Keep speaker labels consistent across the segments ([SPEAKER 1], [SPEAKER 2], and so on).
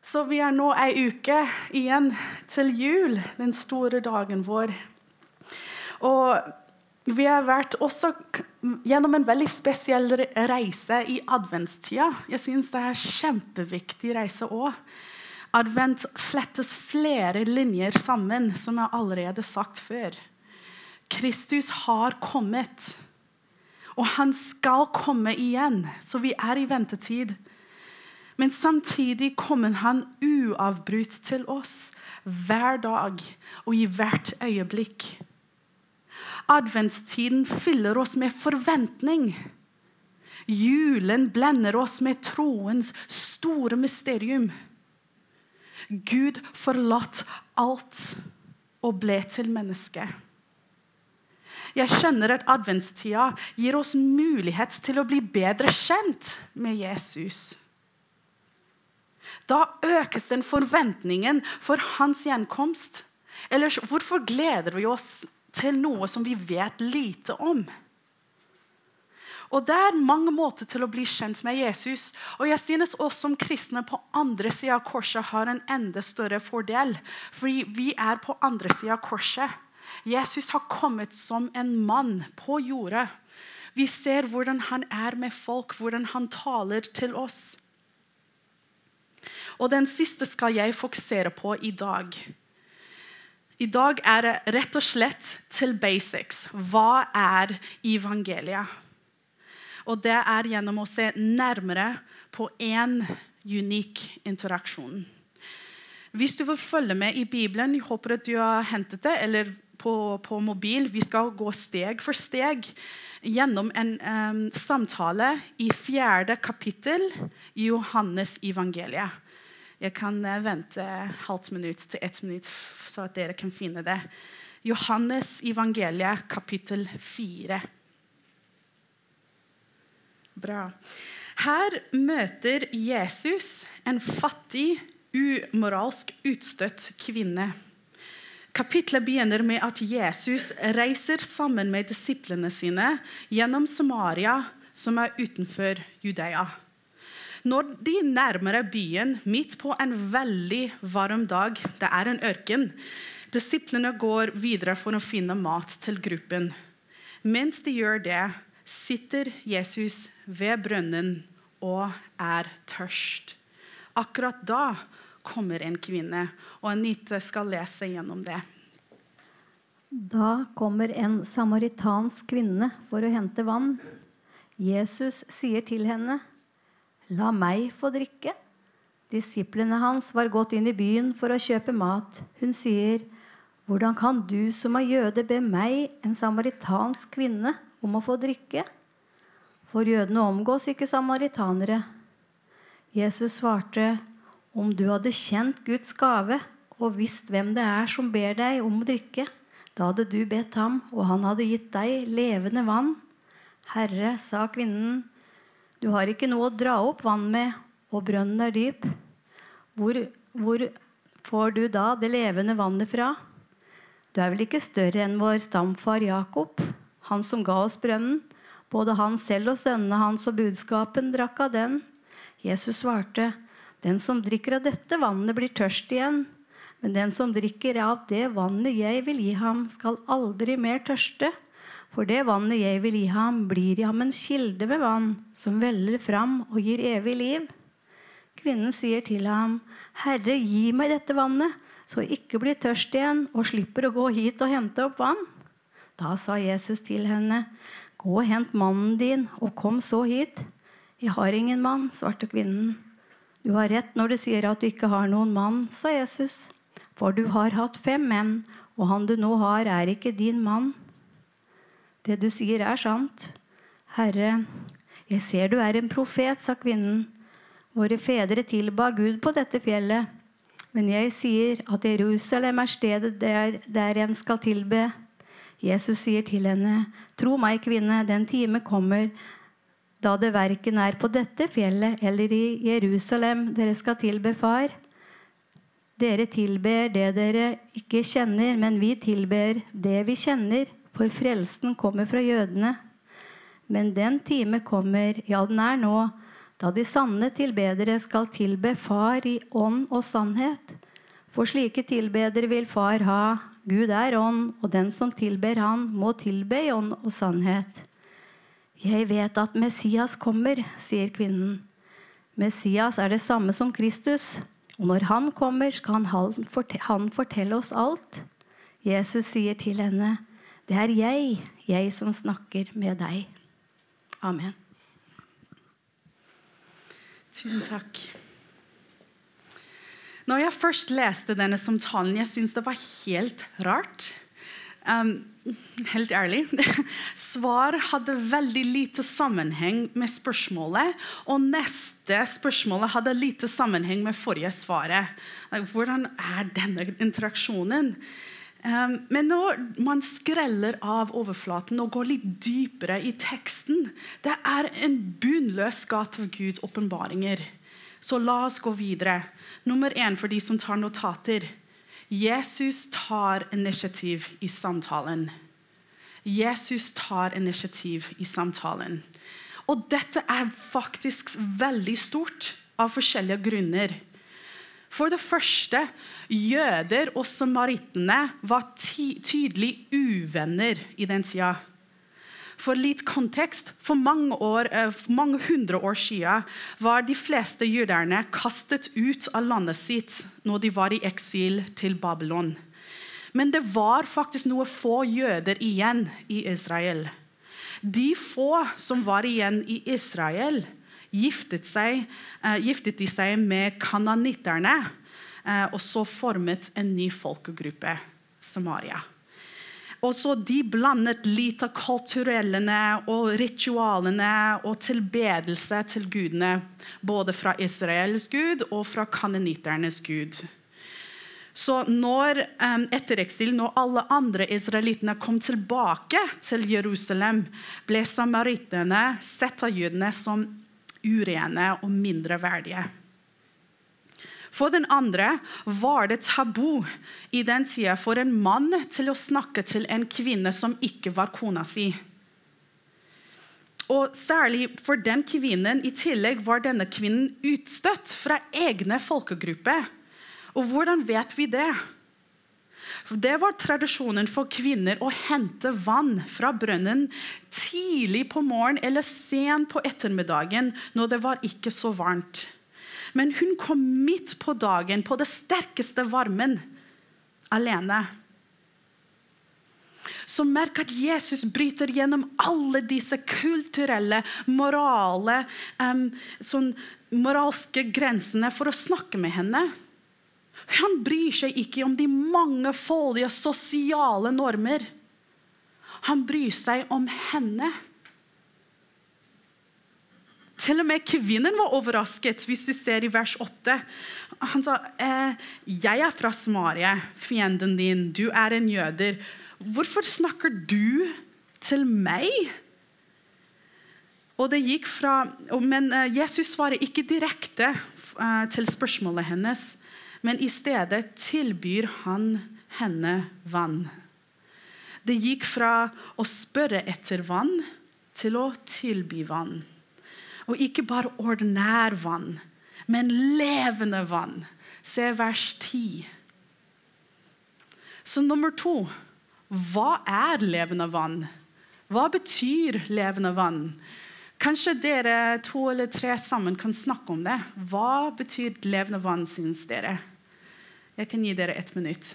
[SPEAKER 1] Så vi nå en uke igjen til jul, den store dagen vår. Og vi har vært også gjennom en veldig spesiell reise i adventstida. Jeg synes det kjempeviktig reise også. Advent flettes flere linjer sammen, som jeg allerede sagt før. Kristus har kommet, og han skal komme igjen, så vi i ventetid. Men samtidig kommer han uavbrutt til oss hver dag og i hvert øyeblikk. Adventstiden fyller oss med forventning. Julen blender oss med troens store mysterium. Gud forlatt alt og ble til menneske. Jeg skjønner at adventstida gir oss mulighet til å bli bedre kjent med Jesus. Da økes den forventningen for hans gjenkomst. Ellers, hvorfor gleder vi oss til noe som vi vet lite om? Og det mange måter til å bli kjent med Jesus. Og jeg synes oss som kristne på andre siden av korset har en enda større fordel. Fordi vi på andre siden av korset. Jesus har kommet som en mann på jorda. Vi ser hvordan han med folk, hvordan han taler til oss. Og den siste skal jeg fokusere på i dag. I dag det rett og slett til basics. Hva evangeliet? Og det gjennom å se nærmere på en unik interaksjon. Hvis du vil følge med i Bibelen, jeg håper at du har hentet det, eller på mobil, vi skal gå steg for steg gjennom en samtale i 4. kapittel i Johannes evangeliet. Jeg kan vente halvt minutt til 1 minutt, så at dere kan finne det. Johannes evangeliet, kapittel 4. Bra. Her møter Jesus en fattig, umoralsk utstøtt kvinne. Kapitlet begynner med at Jesus reiser sammen med disiplene sine gjennom Samaria, som utenfor Judea. Når de nærmere byen, midt på en veldig varm dag, det en ørken, disiplene går videre for å finne mat til gruppen. Mens de gjør det, sitter Jesus ved brønnen og tørst. Akkurat da kommer en kvinne, og Anita skal lese gjennom det.
[SPEAKER 2] Da kommer en samaritansk kvinne for å hente vann. Jesus sier til henne, «La meg få drikke». Disiplene hans var gått inn i byen for å kjøpe mat. Hun sier, «Hvordan kan du som jøde be meg, en samaritansk kvinne, om å få drikke?» For jødene omgås ikke samaritanere. Jesus svarte, «Om du hadde kjent Guds gave og visst hvem det som ber deg om å drikke, da hadde du bedt ham, og han hadde gitt deg levende vann.» «Herre», sa kvinnen, «du har ikke noe å dra opp vann med, og brønnen dyp. Hvor får du da det levende vannet fra? Du vel ikke større enn vår stamfar Jakob, han som ga oss brønnen. Både han selv og sønnene hans og budskapen drakk av den.» Jesus svarte, «Den som drikker av dette vannet blir tørst igjen, men den som drikker av det vannet jeg vil gi ham, skal aldri mer tørste. For det vannet jeg vil gi ham, blir i ham en kilde med vann, som veller fram og gir evig liv.» Kvinnen sier til ham, «Herre, gi meg dette vannet, så jeg ikke blir tørst igjen, og slipper å gå hit og hente opp vann.» Da sa Jesus til henne, «Gå og hent mannen din, og kom så hit.» «Jeg har ingen mann», svarte kvinnen. «Du har rett når du sier at du ikke har noen mann», sa Jesus. «For du har hatt 5 menn, og han du nå har ikke din mann.» «Det du sier sant. Herre, jeg ser du en profet», sa kvinnen. «Våre fedre tilba Gud på dette fjellet. Men jeg sier at Jerusalem stedet der en skal tilbe.» Jesus sier til henne, «Tro meg, kvinne, den time kommer, da det hverken på dette fjellet eller i Jerusalem dere skal tilbe far. Dere tilber det dere ikke kjenner, men vi tilber det vi kjenner, for frelsen kommer fra jødene. Men den time kommer, ja den nå, da de sanne tilbedere skal tilbe Far i ånd og sannhet. For slike tilbedere vil Far ha. Gud er ånd, og den som tilber han, må tilbe i ånd og sannhet. Jeg vet at Messias kommer, sier kvinnen. Messias er det samme som Kristus, og når han kommer, skal han fortelle oss alt. Jesus sier til henne, det er jeg som snakker med deg. Amen.
[SPEAKER 1] Tusen takk. Når jeg først leste denne samtalen, jeg synes det var helt rart. Helt ærlig. Svar hadde veldig lite sammenheng med spørsmålet, og neste spørsmålet hadde lite sammenheng med forrige svaret. Hvordan er denne interaksjonen? Men når man skreller av overflaten og går litt dypere i teksten, det er en bunnløs gate av Guds åpenbaringer. Så la oss gå videre. Nummer 1 for de som tar notater. Jesus tar initiativ i samtalen. Jesus tar initiativ i samtalen. Og dette er faktisk veldig stort av forskjellige grunner. For det første, jøder og samaritene var tydelig uvenner i den tida. For litt kontekst, for mange hundre år siden var de fleste jøderne kastet ut av landet sitt når de var i eksil til Babylon. Men det var faktisk noen få jøder igjen i Israel. De få som var igjen i Israel, giftet de seg med kananitterne, og så formet en ny folkegruppe, Samaria. Og så de blandet litt av kulturellene og ritualene og tilbedelse til gudene, både fra Israels gud og fra kananitternes gud. Så etter eksil, når alle andre israelittene kom tilbake til Jerusalem, ble samarittene sett av jødene som urene og mindre verdige. For den andre var det tabu i den tida for en mann til å snakke til en kvinne som ikke var kona si. Og særlig for den kvinnen i tillegg var denne kvinnen utstøtt fra egne folkegrupper. Og hvordan vet vi det? For det var tradisjonen for kvinner å hente vann fra brønnen tidlig på morgen eller sent på ettermiddagen når det var ikke så varmt. Men hun kom midt på dagen, på det sterkeste varmen, alene. Så merk at Jesus bryter gjennom alle disse kulturelle, moralske grensene for å snakke med henne. Han bryr seg ikke om de mangefoldige sosiale normer. Han bryr seg om henne. Til og med kvinnen var overrasket, hvis du ser i vers 8. Han sa, jeg er fra Samaria, fienden din, du er en jøder. Hvorfor snakker du til meg? Og det gikk men Jesus svarer ikke direkte til spørsmålet hennes, men i stedet tilbyr han henne vann. Det gikk fra å spørre etter vann til å tilby vann. Og ikke bare ordinær vann, men levende vann. Se vers 10. Så nummer 2. Hva er levende vann? Hva betyr levende vann? Kanskje dere 2 eller 3 sammen kan snakke om det. Hva betyr levende vann, synes dere? Jeg kan gi dere 1 minutt.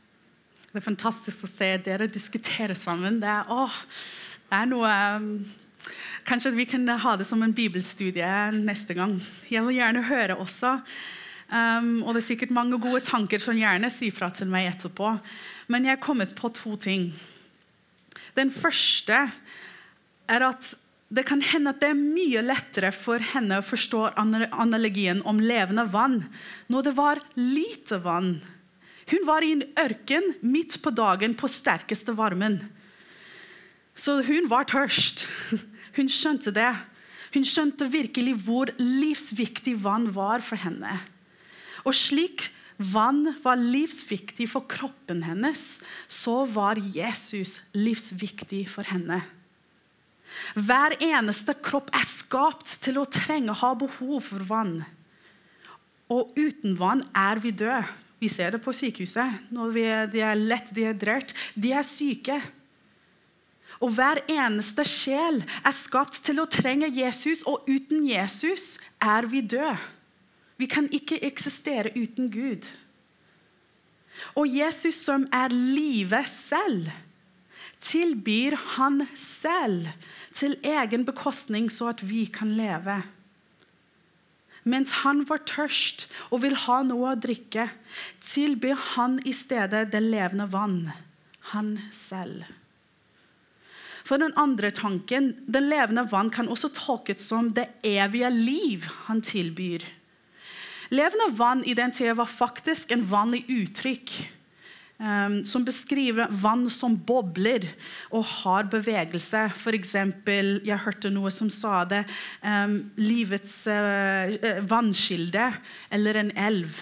[SPEAKER 1] Det er fantastisk å se dere diskutere sammen. Det er noe Kanskje vi kan ha det som en bibelstudie neste gang. Jeg vil gjerne høre også. Og det sikkert mange gode tanker som gjerne sier fra til meg etterpå. Men jeg har kommet på 2 ting. Den første at det kan hende at det mye lettere for henne å forstå analogien om levende vann når det var lite vann. Hun var i en ørken midt på dagen på sterkeste varmen. Så hun var tørst. Hun skjønte det. Hun skjønte virkelig hvor livsviktig vann var for henne. Og slik vann var livsviktig for kroppen hennes, så var Jesus livsviktig for henne. Hver eneste kropp skapt til å trenge ha behov for vann. Og uten vann vi døde. Vi ser det på sykehuset. Når de lett dehydrert, de syke. Og hver eneste sjel skapt til å trenge Jesus, og uten Jesus vi døde. Vi kan ikke eksistere uten Gud. Og Jesus som livet selv, tilbyr han selv til egen bekostning så at vi kan leve. Mens han var tørst og vil ha noe å drikke, tilbyr han i stedet det levende vann, han selv. For den andre tanken, det levende vann kan også tolkes som det evige liv han tilbyr. Levende vann i den tiden var faktisk en vanlig uttrykk som beskriver vann som bobler og har bevegelse. For eksempel, jeg hørte noe som sa det, livets vannkilde eller en elv.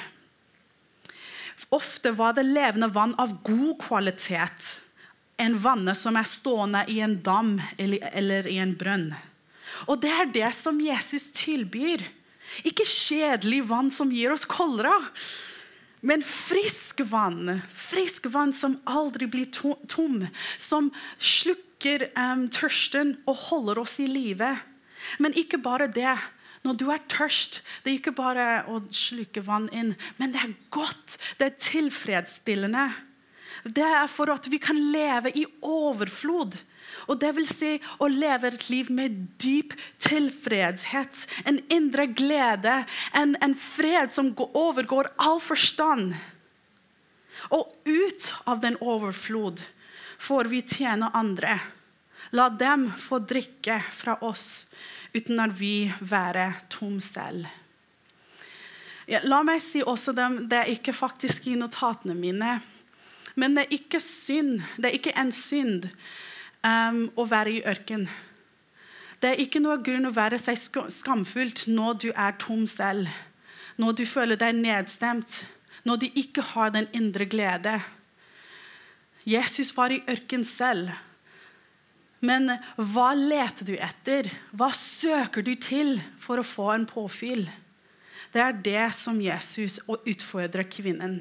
[SPEAKER 1] Ofte var det levende vann av god kvalitet, en vann som stående i en dam eller i en brønn. Og det det som Jesus tilbyr. Ikke kjedelig vann som gir oss kolera, men frisk vann som aldri blir tom, som slukker tørsten og holder oss i live. Men ikke bare det. Når du tørst, det ikke bare å slukke vann inn, men det godt, det tilfredsstillende. Det for at vi kan leve i overflod. Og det vil si å leve et liv med dyp tilfredshet, en indre glede, en fred som overgår all forstand. Og ut av den overflod får vi tjene andre. La dem få drikke fra oss, uten at vi være tom selv. Ja, la meg si også det ikke faktisk i notatene mine, men det ikke synd, det ikke en synd å være i ørken. Det ikke noe grunn å være seg skamfullt når du tom selv, når du føler deg nedstemt, når du ikke har den indre glede. Jesus var i ørken selv. Men hva leter du etter? Hva søker du til for å få en påfyll? Det det som Jesus utfordrer kvinnen.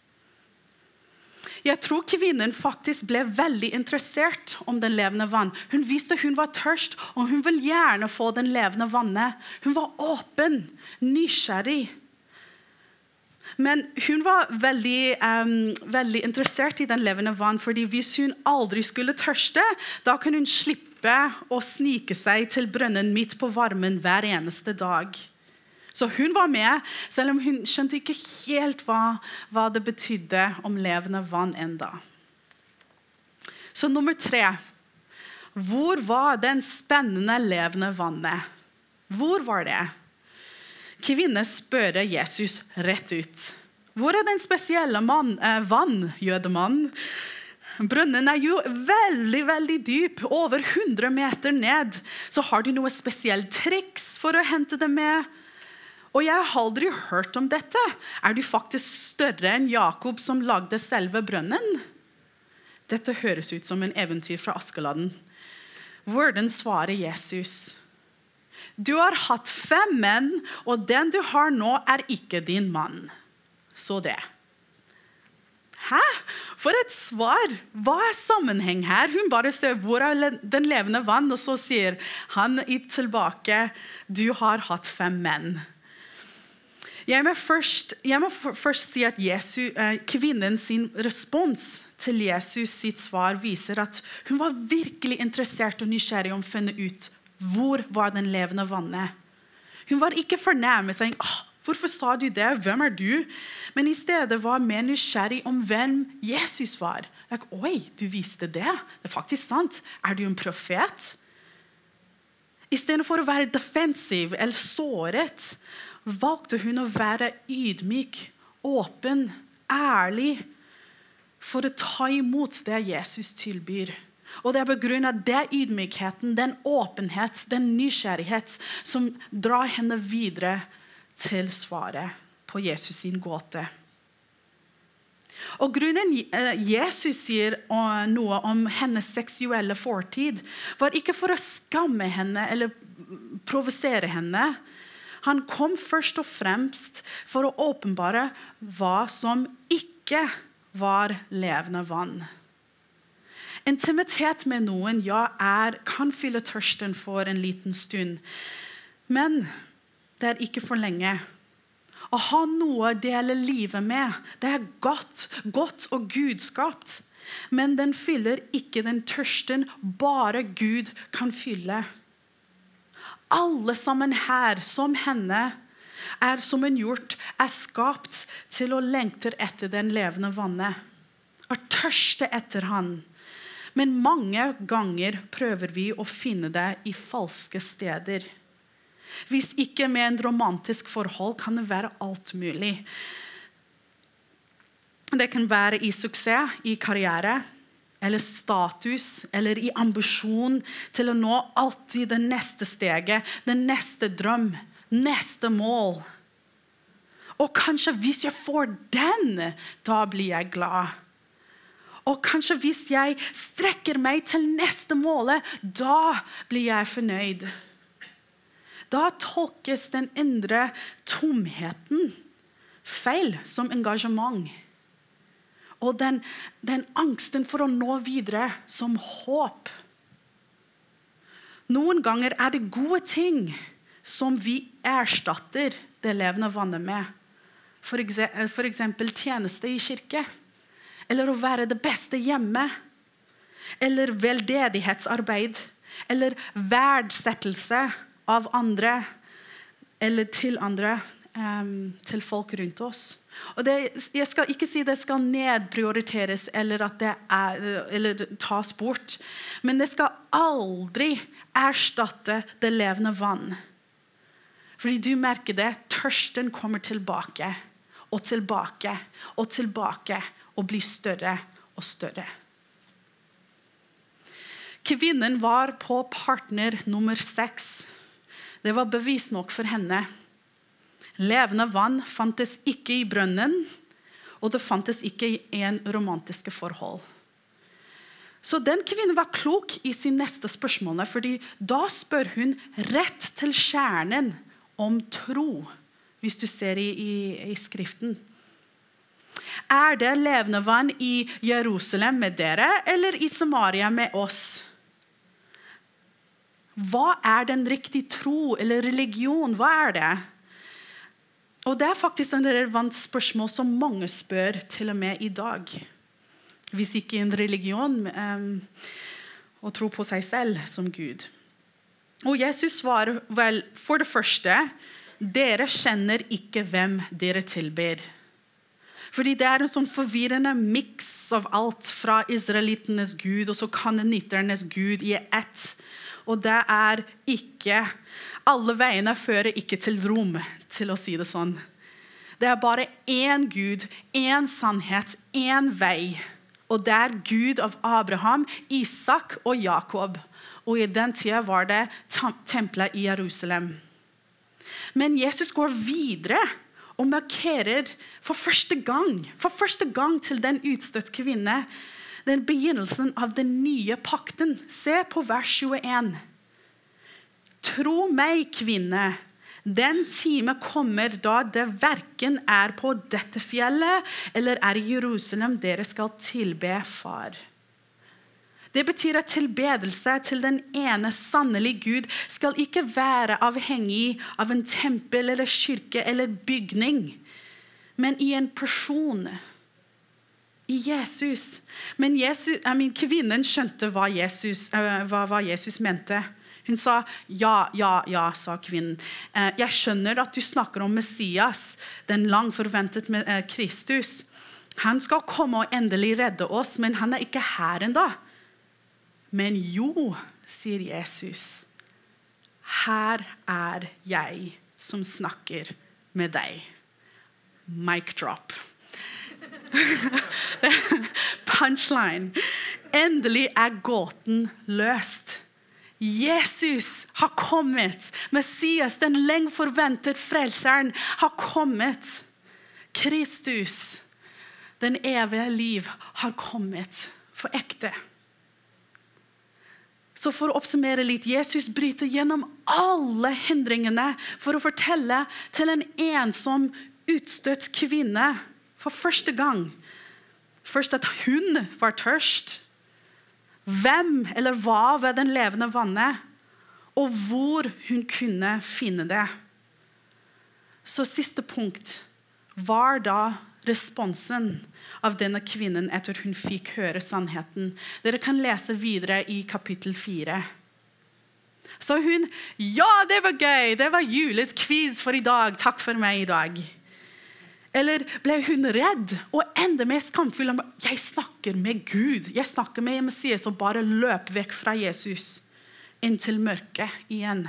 [SPEAKER 1] Jeg tror kvinnen faktisk ble veldig interessert om den levende vann. Hun visste hun var tørst, og hun ville gjerne få den levende vannet. Hun var åpen, nysgjerrig. Men hun var veldig interessert i den levende vann, fordi hvis hun aldri skulle tørste, da kunne hun slippe å snike seg til brønnen midt på varmen hver eneste dag. Så hun var med, selv om hun skjønte ikke helt hva det betydde om levende vann enda. Så nummer 3. Hvor var den spennende levende vannet? Hvor var det? Kvinnen spør Jesus rett ut. Hvor den spesielle vann, jødemann? Brønnen jo veldig, veldig dyp, over 100 meter ned. Så har du noe spesielt triks for å hente det med? Og jeg har aldri hørt om dette. Du faktisk større enn Jakob som lagde selve brønnen? Dette høres ut som en eventyr fra Askeladden. Hvordan svarer Jesus? Du har hatt 5 menn, og den du har nå ikke din mann. Så det. Hæ? For et svar! Hva sammenheng her? Hun bare ser hvor den levende vann, og så sier han tilbake, du har hatt 5 menn. Jeg må først si at kvinnen sin respons til Jesus sitt svar viser at hun var virkelig interessert og nysgjerrig om å finne ut hvor var den levende vannet? Hun var ikke fornærmet, saying, hvorfor sa du det? Hvem er du? Men i stedet var mer nysgjerrig om hvem Jesus var. Oi, du visste det? Det er faktisk sant. Er du en profet? I stedet for å være defensiv eller såret, valgte hun å være ydmyk, åpen, ærlig, for å ta imot det Jesus tilbyr. Og det er på grunn av den ydmykheten, den åpenhet, den nysgjerrighet som drar henne videre til svaret på Jesus sin gåte. Og grunnen Jesus sier noe om hennes seksuelle fortid, var ikke for å skamme henne eller provosere henne. Han kom først og fremst for å åpenbare hva som ikke var levende vann. Intimitet med noen, kan fylle tørsten for en liten stund. Men det er ikke for lenge. Å ha noe å dele livet med, det er godt og gudskapt. Men den fyller ikke den tørsten bare Gud kan fylle. Alle sammen her, som henne, er som en hjort, er skapt til å lengte etter den levende vannet. Og tørste etter han. Men mange ganger prøver vi å finne det i falske steder. Hvis ikke med en romantisk forhold kan det være alt mulig. Det kan være i suksess, i karriere, eller status, eller i ambisjon til å nå alltid det neste steget, den neste drøm, neste mål. Og kanskje hvis jeg får den, da blir jeg glad. Og kanskje hvis jeg strekker meg til neste mål, da blir jeg fornøyd. Da tolkes den indre tomheten feil som engasjement. Og den angsten for å nå videre som håp. Noen ganger er det gode ting som vi erstatter det levende vannet med. For eksempel tjeneste i kirke. Eller å være det beste hjemme, eller veldedighetsarbeid, eller verdsettelse av andre, eller til andre, til folk rundt oss. Og jeg skal ikke si det skal nedprioriteres, eller at det eller tas bort, men det skal aldri erstatte det levende vann. Fordi du merker det, tørsten kommer tilbake, og tilbake, og tilbake, og blir større og større. Kvinnen var på partner nummer 6. Det var bevis nok for henne. Levende vann fantes ikke i brønnen, og det fantes ikke i en romantiske forhold. Så den kvinnen var klok i sin neste spørsmål, fordi da spør hun rett til kjernen om tro, hvis du ser i skriften. Er det levende vann i Jerusalem med dere, eller i Samaria med oss? Hva er den riktige tro eller religion? Hva er det? Og det er faktisk en relevant spørsmål som mange spør til og med i dag. Hvis ikke en religion, å tro på seg selv som Gud. Og Jesus svarer vel, for det første, dere kjenner ikke hvem dere tilber. Fordi det er en sånn forvirrende mix av alt fra israelittenes Gud og så kanonitternes Gud i ett. Og det er ikke, alle veiene fører ikke til Rom, til å si det sånn. Det er bare én Gud, én sannhet, én vei. Og det er Gud av Abraham, Isak og Jakob. Og i den tiden var det tempelet i Jerusalem. Men Jesus går videre og markerer for første gang til den utstøtt kvinne, den begynnelsen av den nye pakten. Se på vers 21. Tro meg, kvinne, den time kommer da det hverken er på dette fjellet eller er i Jerusalem dere skal tilbe far. Det betyr at tilbedelse til den ene sannelig Gud skal ikke være avhengig av en tempel eller kirke eller bygning, men i en person, i Jesus. Men kvinnen skjønte hva Jesus mente. Hun sa, ja, sa kvinnen. Jeg skjønner at du snakker om Messias, den lang forventet Kristus. Han skal komme og endelig redde oss, men han er ikke her enda. Men jo, sier Jesus, her er jeg som snakker med deg. Mic drop. Punchline. Endelig er gåten løst. Jesus har kommet. Messias, den lenge forventet frelseren, har kommet. Kristus, den evige liv, har kommet for ekte. Så for å oppsummere litt, Jesus bryter gjennom alle hindringene for å fortelle til en ensom, utstøtt kvinne for første gang. Først at hun var tørst. Hvem eller hva ved den levende vannet, og hvor hun kunne finne det. Så siste punkt var da responsen av denne kvinnen etter hun fikk høre sannheten. Dere kan lese videre i kapittel 4. Så hun, ja, det var gøy, det var Jules quiz for i dag, takk for meg i dag. Eller ble hun redd og enda mer skamfull? Jeg snakker med Gud. Jeg snakker med Messias og bare løp vekk fra Jesus inn til mørket igjen.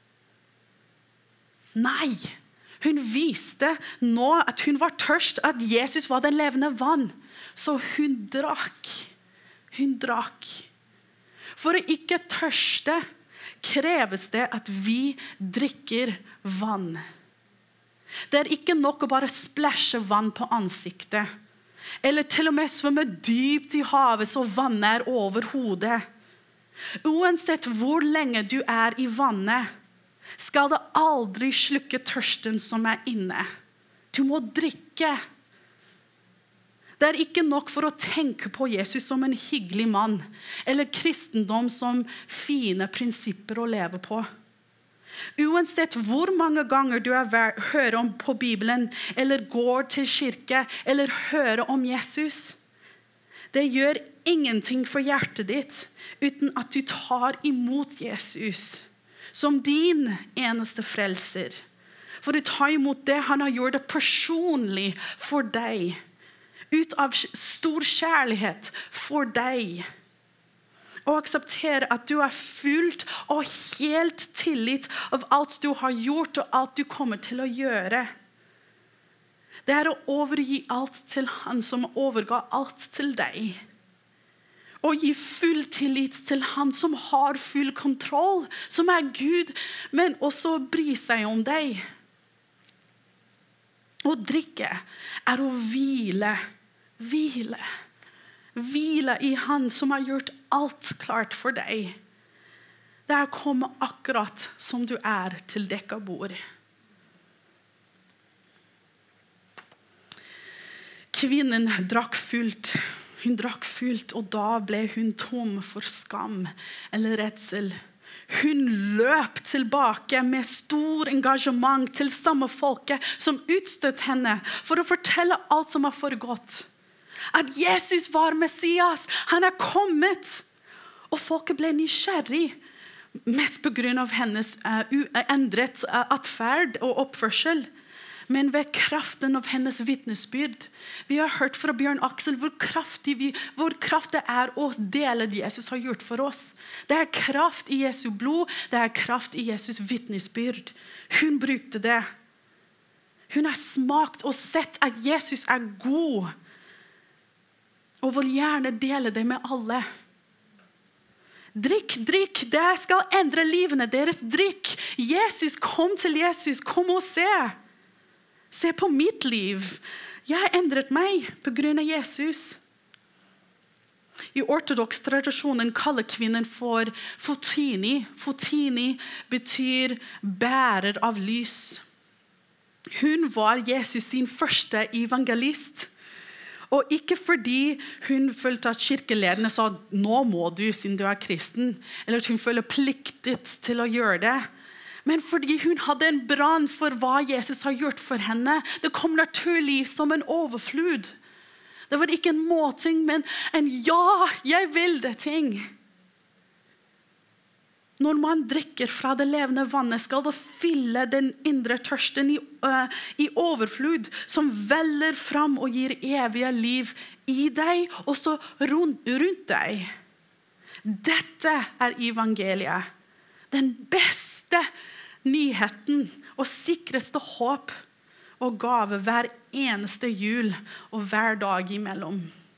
[SPEAKER 1] Nei, hun viste nå at hun var tørst, at Jesus var den levende vann. Så hun drakk. Hun drakk. For å ikke tørste kreves det at vi drikker vann. Det er ikke nok å bare splashe vann på ansiktet. Eller til og med svømme dypt i havet så vannet er over hodet. Uansett hvor lenge du er i vannet, skal det aldri slukke tørsten som er inne. Du må drikke. Det er ikke nok for å tenke på Jesus som en hyggelig mann, eller kristendom som fine prinsipper å leve på. Uansett hvor mange ganger du hører om på Bibelen, eller går til kirke, eller hører om Jesus, det gjør ingenting for hjertet ditt, uten at du tar imot Jesus som din eneste frelser. For å ta imot det han har gjort det personlig for deg, ut av stor kjærlighet for deg. Og akseptere at du er fullt og helt tillit av alt du har gjort og alt du kommer til å gjøre. Det er å overgi alt til han som overga alt til deg. Og gi full tillit til han som har full kontroll, som er Gud, men også bry seg om deg. Å drikke er å hvile. Hvile i han som har gjort alt klart for deg. Det er å komme akkurat som du er til dekket bord. Kvinnen drakk fullt. Hun drakk fullt, og da ble hun tom for skam eller redsel. Hun løp tilbake med stor engasjement til samme folket som utstøtte henne for å fortelle alt som har foregått. At Jesus var Messias, han er kommet. Og folket ble nysgjerrig, mest på grunn av hennes uendret atferd og oppførsel. Men ved kraften av hennes vittnesbyrd. Vi har hørt fra Bjørn Aksel hvor kraft det er å dele det Jesus har gjort for oss. Det er kraft i Jesu blod, det er kraft i Jesus vittnesbyrd. Hun brukte det. Hun har smakt og sett at Jesus er god. Og vil gjerne dele det med alle. Drikk, det skal endre livene deres. Drikk. Jesus, kom til Jesus, kom og se. Se på mitt liv. Jeg har endret meg på grunn av Jesus. I ortodoks tradisjonen kaller kvinnen for fotini. Fotini betyr bærer av lys. Hun var Jesus sin første evangelist. Og ikke fordi hun følte at kirkelederne sa, nå må du siden du er kristen, eller at hun følte pliktet til å gjøre det. Men fordi hun hadde en brann for hva Jesus har gjort for henne. Det kom naturlig som en overflod. Det var ikke en måting, men en ja, jeg vil det ting. når man drikker fra det levende vannet, skal det fylle den indre tørsten i overflod, som veller fram og gir evige liv i deg, og så rundt deg. Dette er evangeliet. Den beste nyheten og sikreste håp og gave hver eneste jul og hver dag imellom.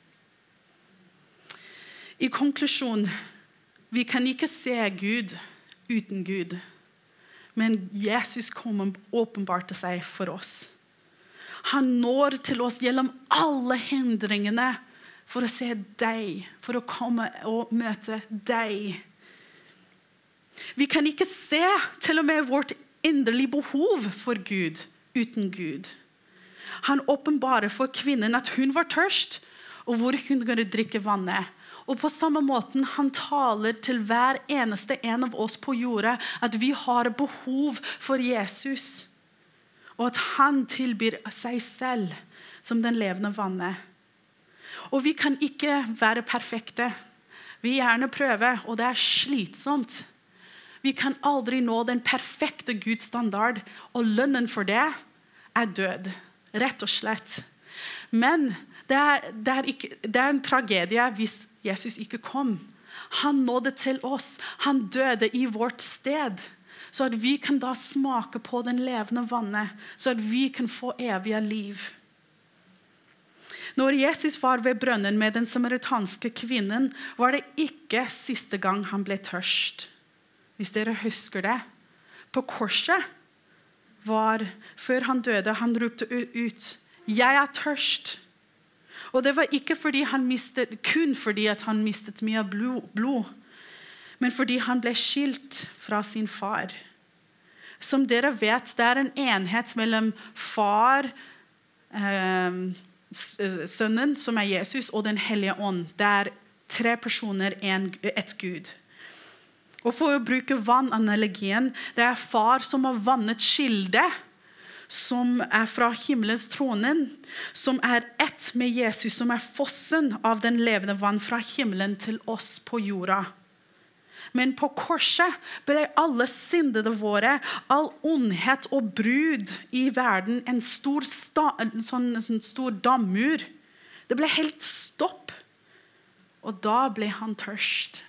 [SPEAKER 1] I konklusjon, vi kan ikke se Gud uten Gud, men Jesus kom og åpenbarte seg for oss. Han når til oss gjennom alle hindringene for å se deg, for å komme og møte deg. Vi kan ikke se til og med vårt inderlige behov for Gud uten Gud. Han åpenbarer for kvinnen at hun var tørst, og hvor hun kunne drikke vannet. Og på samme måten han taler til hver eneste en av oss på jorda at vi har behov for Jesus. Og at han tilbyr seg selv som den levende vannet. Og vi kan ikke være perfekte. Vi gjerne prøver, og det er slitsomt. Vi kan aldri nå den perfekte Guds standard, og lønnen for det er død, rett og slett. Men det er en tragedie hvis Jesus ikke kom. Han nådde til oss. Han døde i vårt sted. Så at vi kan da smake på den levende vannet. Så at vi kan få evige liv. Når Jesus var ved brønnen med den samaritanske kvinnen, var det ikke siste gang han ble tørst. Hvis dere husker det. På korset var, før han døde, han ropte ut, «Jeg er tørst». Og det var ikke kun fordi han mistet mye blod, men fordi han ble skilt fra sin far. Som dere vet, det er en enhet mellom far, sønnen, som er Jesus, og den hellige ånd. Det er 3 personer, et Gud. Og for å bruke vann-analogien, det er far som har vannet skilde, som er fra himmelens tronen, som er ett med Jesus, som er fossen av den levende vann fra himmelen til oss på jorda. Men på korset ble alle syndene våre, all ondhet og brud i verden, en stor dammur. Det ble helt stopp. Og da ble han tørst.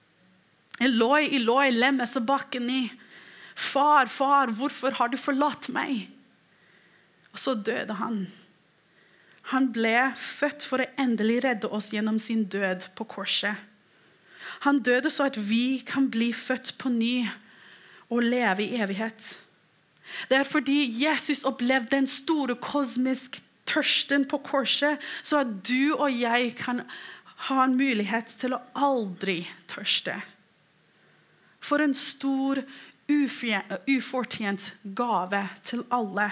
[SPEAKER 1] Eloi, lemme sabachthani. Far, hvorfor har du forlatt meg? Og så døde han. Han ble født for å endelig redde oss gjennom sin død på korset. Han døde så at vi kan bli født på ny og leve i evighet. Det er fordi Jesus opplevde den store kosmiske tørsten på korset, så at du og jeg kan ha en mulighet til å aldri tørste. For en stor, ufortjent gave til alle.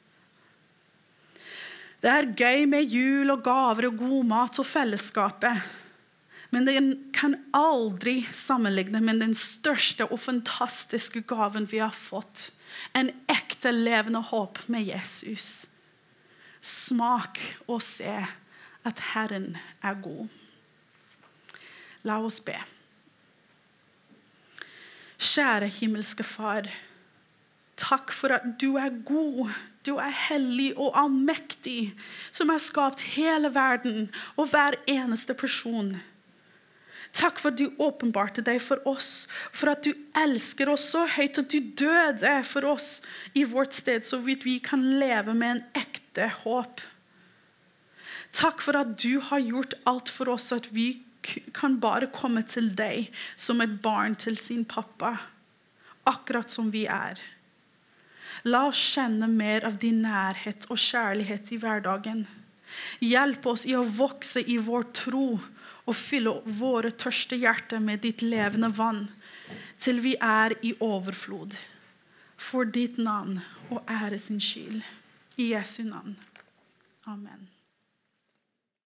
[SPEAKER 1] Det er gøy med jul og gaver og god mat og fellesskapet. Men den kan aldri sammenligne med den største og fantastiske gaven vi har fått. En ekte levende håp med Jesus. Smak og se at Herren er god. La oss be. Kjære himmelske far, takk for at du er god. Du er hellig og allmektig, som har skapt hele verden og hver eneste person. Takk for at du åpenbarte deg for oss, for at du elsker oss så høyt at du døde for oss i vårt sted, så vidt vi kan leve med en ekte håp. Takk for at du har gjort alt for oss, at vi kan bare komme til deg som et barn til sin pappa, akkurat som vi er. La oss kjenne mer av din nærhet og kjærlighet i hverdagen. Hjelp oss i å vokse i vår tro og fylle våre tørste hjerter med ditt levende vann, til vi er i overflod. For ditt navn og ære sin skyld. I Jesu navn. Amen.